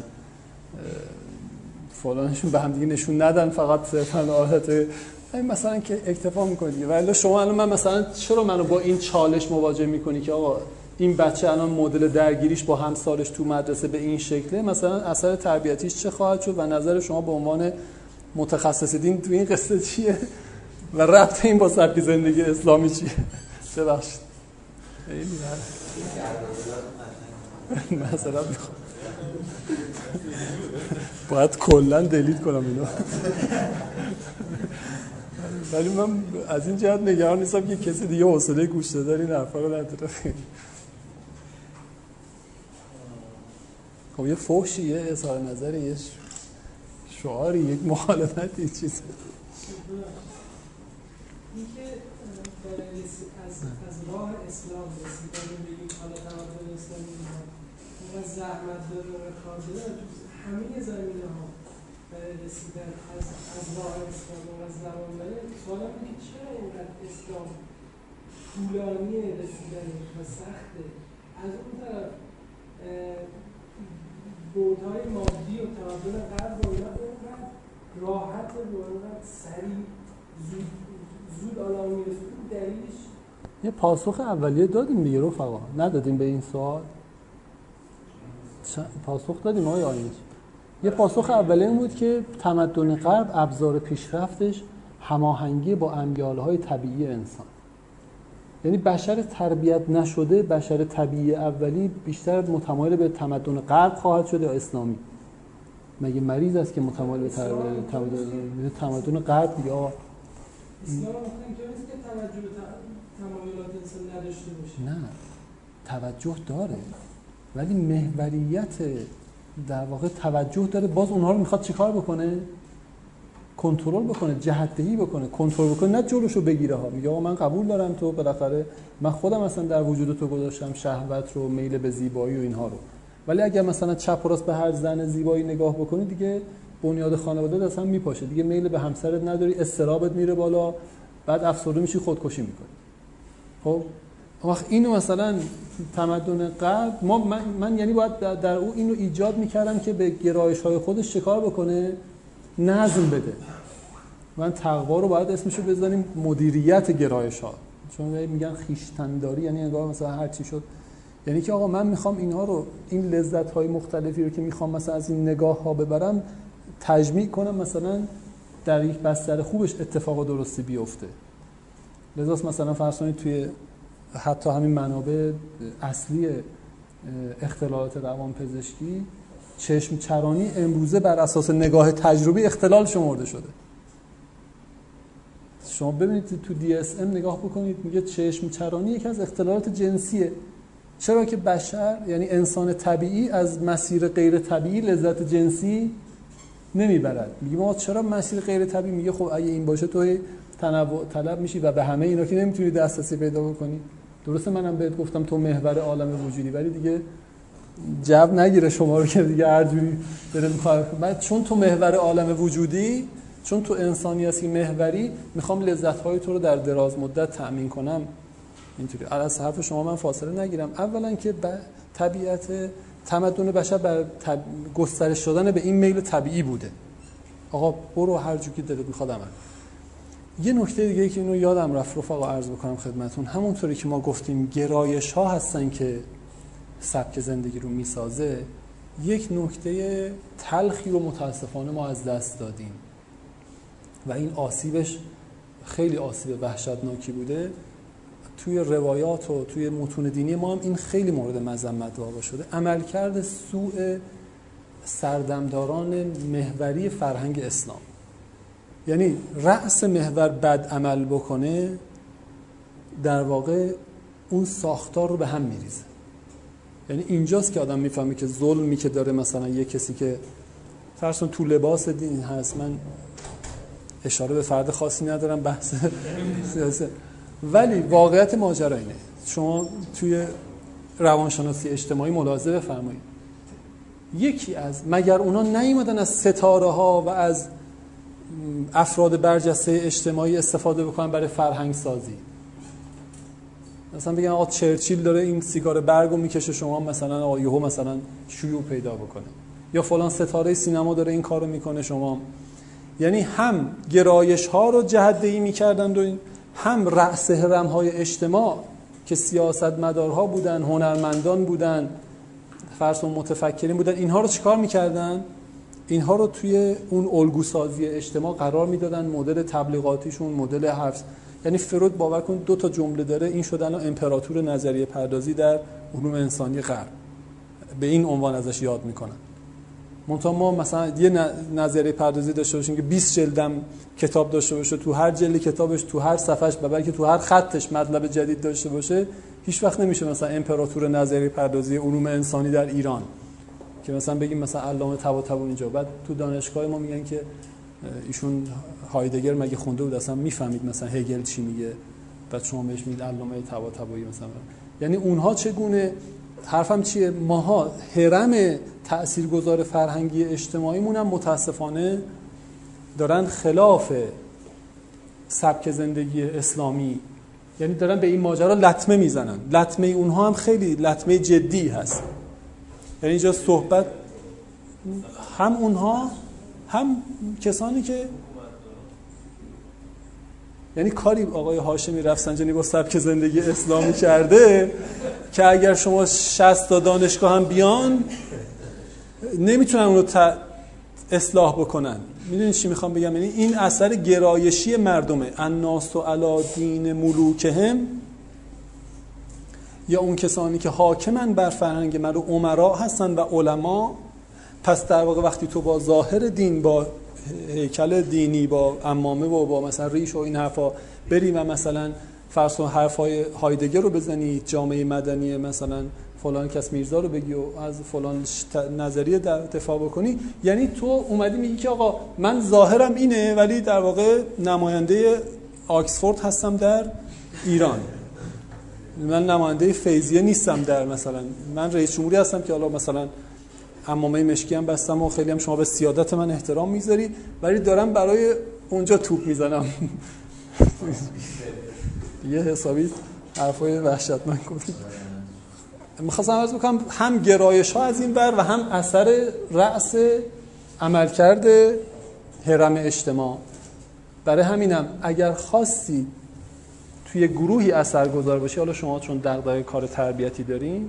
فلانشون به همدیگه نشون ندن، فقط صرفا عادت مثلا که اکتفا میکنید دیگه. ولی شما الان من مثلا چرا منو با این چالش مواجه میکنی که آقا این بچه الان مدل درگیریش با همسالش تو مدرسه به این شکله، مثلا اثر تربیتیش چه خواهد شد و نظر شما به عنوان متخصص دین تو این قصه چیه و ربط این با سبک زندگی اسلامی چیه؟ ببخشید خیلی مثلا میخوام باید کلا دلیت کنم اینو. ولی من از این جهت نگران نیستم که کسی دیگه حوصله گوش دادن این حرفا رو نداره. خب یه فحشی، یه اظهار نظری، یه شعاری، یک مخالفتی، چیز این که از از راه اسلام رسیدن به این حالا تمدن اسلامی و زحمت داره و کار داره تو همه زمینه ها برای رسیدن از از راه اسلام و از زمان بره. سوالم اینه که چرا اینقدر اسلام طولانی رسیدنش و سخته؟ از اون طرف بودهای مادی و تمدن غرب و اینا اینقدر راحت و اینقدر سریع زود زود آلا میرسه. دلیلش یه پاسخ اولیه دادیم دیگه رفقا، ندادیم به این سوال؟ پاسخ دادیم آقای آینچ؟ یه پاسخ اولی این بود که تمدن غرب ابزار پیشرفتش هماهنگی با امیال‌های طبیعی انسان. یعنی بشر تربیت نشده، بشر طبیعی اولی بیشتر متمایل به تمدن غرب خواهد شد یا اسلامی؟ مگه مریض است که متمایل به تمدن تمدن غرب یا اسلام ممکن که توجه به تمایلات انسان نداشته باشه؟ نه، توجه داره ولی محوریت در واقع توجه داره. باز اونها رو میخواد چیکار بکنه؟ کنترل بکنه، جهت‌دهی بکنه، کنترل بکنه، نه جلوشو بگیره ها. میگه آقا من قبول دارم تو بالاخره من خودم اصلا در وجود تو گذاشتم شهوت رو، میل به زیبایی و اینها رو، ولی اگر مثلا چپ و راست به هر زن زیبایی نگاه بکنی دیگه بنیاد خانواده اصلا میپاشه، دیگه میل به همسرت نداری، اضطرابت میره بالا، بعد افسرده میشی، خودکشی میکنی. خب وقت اینو مثلا تمدن غرب ما من, من یعنی باید در او اینو ایجاد میکردم که به گرایش‌های خودش چیکار بکنه؟ نظم بده. من تقوا رو باید اسمشو بزنیم مدیریت گرایش‌ها، چون میگن خویشتن‌داری یعنی انگار مثلا هر چی شد، یعنی که آقا من میخوام اینها رو، این لذت‌های مختلفی رو که میخوام مثلا از این نگاه‌ها ببرم تجمیع کنم، مثلا در یک بستر خوبش اتفاق درستی بیفته. لذاست مثلا فرض کنید توی حتی همین منابع اصلی اختلالات روانپزشکی چشم چرانی امروزه بر اساس نگاه تجربی اختلال شمرده شده. شما ببینید تو دی اس ام نگاه بکنید، میگه چشم چرانی یکی از اختلالات جنسیه. چرا که بشر یعنی انسان طبیعی از مسیر غیر طبیعی لذت جنسی نمیبرد. میگه ما چرا مسیر غیر طبیعی؟ میگه خب اگه این باشه تو تنوع طلب میشی و به همه اینا که نمیتونی دسترسی پیدا بکنی. درسته منم بهت گفتم تو محور عالم وجودی، ولی دیگه جو نگیره شما رو که دیگه هر جوری بره میخواد. من چون تو محور عالم وجودی، چون تو انسانی هستی محوری، میخوام لذت‌های تو رو در دراز مدت تأمین کنم. اینطوری از حرف شما من فاصله نگیرم. اولا که طبیعت تمدن بشر بر طب... گسترش شدن به این میل طبیعی بوده. آقا برو هر جو که دلت میخواد عمل. یه نکته دیگه که اینو یادم رفت رفقا عرض بکنم خدمتون، همونطوری که ما گفتیم گرایش ها هستن که سبک زندگی رو میسازه، یک نکته تلخی رو متاسفانه ما از دست دادیم و این آسیبش خیلی آسیب وحشتناکی بوده. توی روایات و توی متون دینی ما هم این خیلی مورد مذمت واقع شده. عملکرد سوء سردمداران محوری فرهنگ اسلام، یعنی رأس محور بد عمل بکنه در واقع اون ساختار رو به هم میریزه. یعنی اینجاست که آدم میفهمه که ظلمی که داره مثلا یه کسی که فرض کن تو لباس دین هست، من اشاره به فرد خاصی ندارم بحث سیاسی، ولی واقعیت ماجرا اینه. شما توی روانشناسی اجتماعی ملاحظه بفرمایید، یکی از مگر اونا نیومدن از ستاره ها و از افراد برجسته اجتماعی استفاده بکنن برای فرهنگ سازی؟ مثلا بگن آقا چرچیل داره این سیگار برگو میکشه، شما مثلا آقا یهو مثلا شیوع پیدا بکنه، یا فلان ستاره سینما داره این کارو میکنه شما. یعنی هم گرایش ها رو جهت‌دهی میکردند و هم رأس هرم های اجتماع که سیاستمدارها بودن، هنرمندان بودن، فرض متفکرین بودن، اینها رو چیکار میکردن؟ اینها رو توی اون الگو سازی اجتماع قرار میدادن، مدل تبلیغاتیشون، مدل حفظ. یعنی فرود باور کن دو تا جمله داره، این شدن امپراتور نظریه پردازی در علوم انسانی غرب، به این عنوان ازش یاد میکنن. منتها ما مثلا یه نظریه پردازی داشته باشیم که بیست جلدم کتاب داشته باشه، تو هر جلد کتابش، تو هر صفحش و بلکه تو هر خطش مطلب جدید داشته باشه، هیچ وقت نمیشه مثلا امپراتور نظریه پردازی علوم انسانی در ایران که مثلا بگیم مثلا علامه طباطبایی اینجا، بعد تو دانشگاه ما میگن که ایشون هایدگر مگه خونده بود اصلا میفهمید مثلا هگل چی میگه، بعد شما بهش میگید علامه طباطبایی مثلا. یعنی اونها چگونه، حرفم چیه، ماها هرم تاثیرگذار فرهنگی اجتماعیمون هم متاسفانه دارن خلاف سبک زندگی اسلامی، یعنی دارن به این ماجرا لطمه میزنن. لطمه اونها هم خیلی لطمه جدی هست. یعنی اینجا صحبت هم اونها هم کسانی که یعنی کاری آقای هاشمی رفسنجانی با سبک زندگی اسلامی کرده که اگر شما شصت تا دانشگاه هم بیان نمیتونن اون رو ت... اصلاح بکنن. میدونید چی میخوام بگم؟ یعنی این اثر گرایشی مردمه، الناس علی دین ملوکهم، یا اون کسانی که حاکمن بر فرهنگ من و امرا هستن و علما. پس در واقع وقتی تو با ظاهر دین، با هیکل دینی، با عمامه و با مثلا ریش و این حرفا بری و مثلا فرض کن حرفای هایدگر رو بزنی، جامعه مدنی مثلا فلان کس میرزا رو بگی و از فلان نظریه دفاع بکنی، یعنی تو اومدی میگی که آقا من ظاهرم اینه ولی در واقع نماینده آکسفورد هستم در ایران، من نماینده فیضیه نیستم در مثلا، من رئیس جمهوری هستم که حالا مثلا عمامه مشکی هم بستم و خیلی هم شما به سیادت من احترام میذاری، ولی دارم برای اونجا توپ میزنم. یه حسابی حرفای وحشتناک گفتید. میخواستم عرض بکنم هم گرایش ها از این بر و هم اثر رأس عملکرد هرم اجتماع. برای همینم اگر خواستی توی گروهی اثرگذار باشی، حالا شما چون دغدغه کار تربیتی دارین،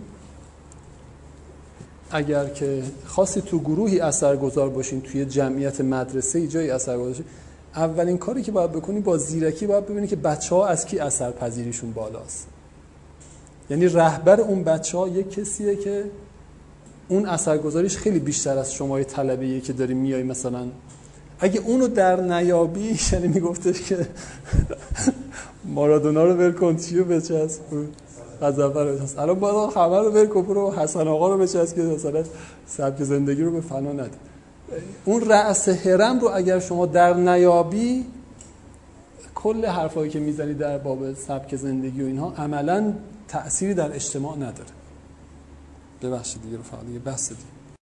اگر که خواستی تو گروهی اثرگذار باشین، توی جمعیت مدرسه جایی اثرگذار باشین، اولین کاری که باید بکنی با زیرکی باید ببینی که بچه‌ها از کی اثرپذیریشون بالاست. یعنی رهبر اون بچه‌ها یک کسیه که اون اثرگذاریش خیلی بیشتر از شمای طلبه‌ایه که داری میای مثلا. اگه اونو در نیابی، یعنی میگفتش که مارادونا رو ول کن، چیو بچسب، غضنفر رو بچسب، الان باید خبر رو ول کن، برو حسن آقا رو بچسب که مثلا سبک زندگی رو به فنا نده. اون رأس هرم رو اگر شما در نیابی، کل حرفایی که میزنی در باب سبک زندگی و اینها عملاً تأثیری در اجتماع نداره. ببخشید دیگه رو فقط دیگه بس دیگه.